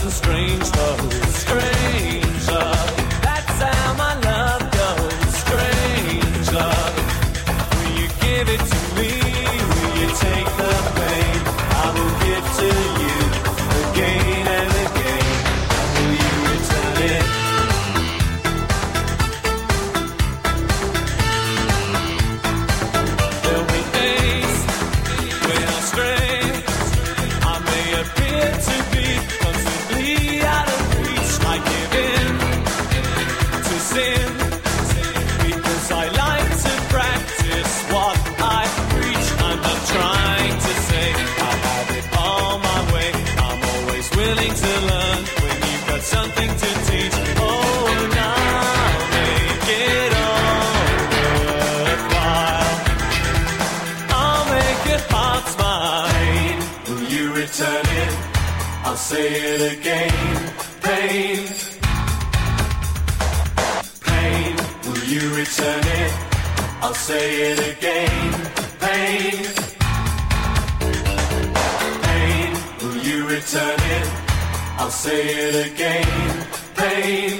and strange love, strange love. That's how my love goes, strange love. Will you give it to me? Will you take the pain? I will give to you again and again. Will you return it? There'll be days when I stray. I may appear to be constantly out of reach. I give in to sin because I like to practice what I preach. I'm not trying to say I have it all my way. I'm always willing to learn when you've got something to teach. Oh, now make it all worthwhile. I'll make your hearts mine. Will you return it? I'll say it again. Pain, pain. Will you return it? I'll say it again. Pain, pain. Will you return it? I'll say it again. Pain.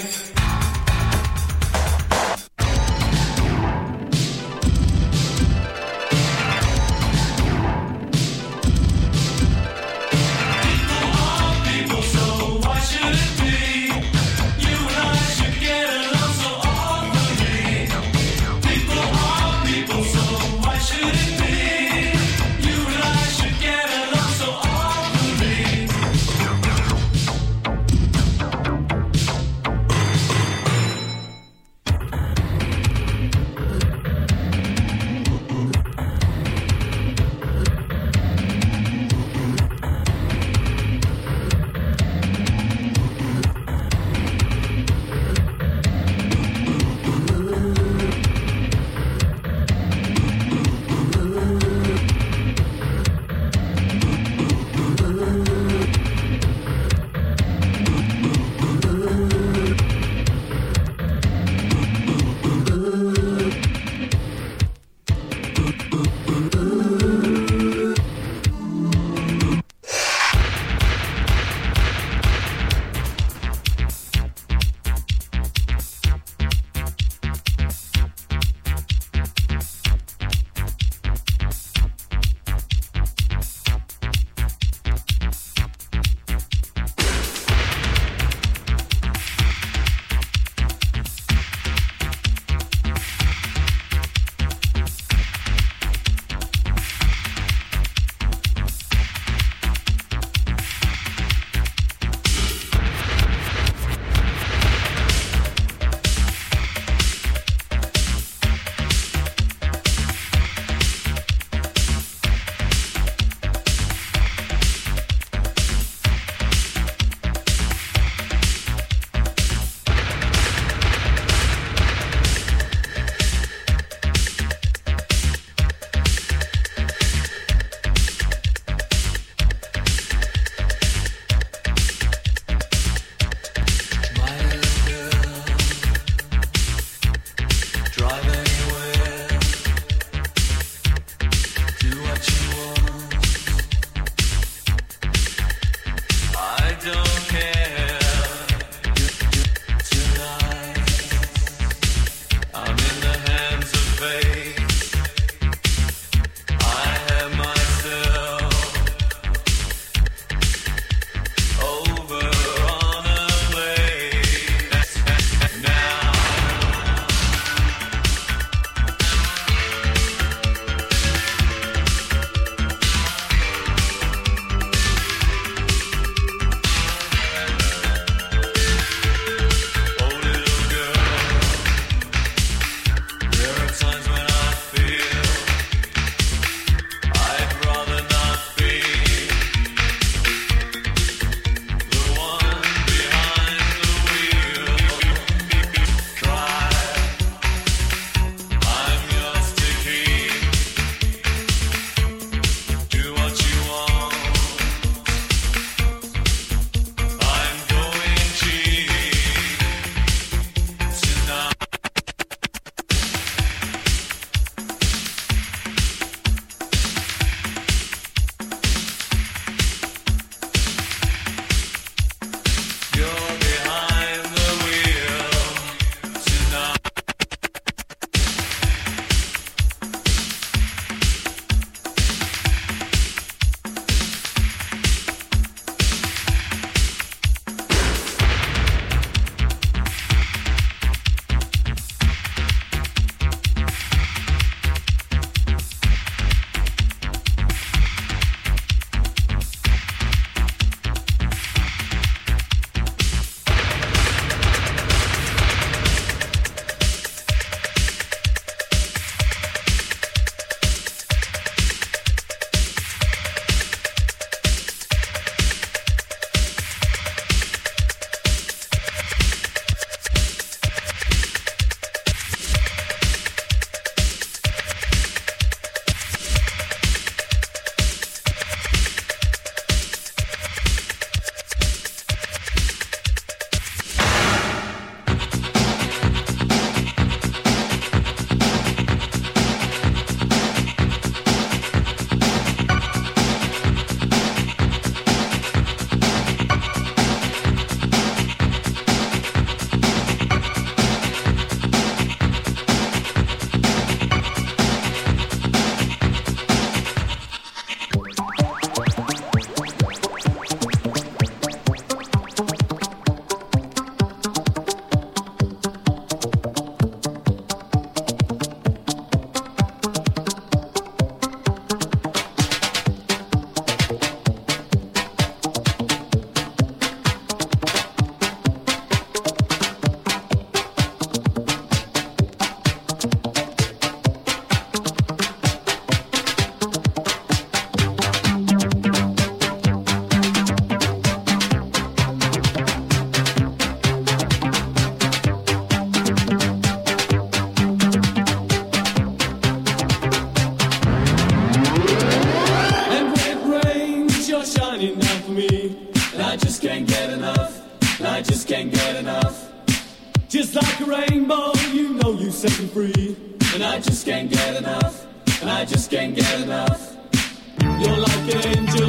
shining down for me, and I just can't get enough, and I just can't get enough. Just like a rainbow, you know you set me free, and I just can't get enough, and I just can't get enough. You're like an angel.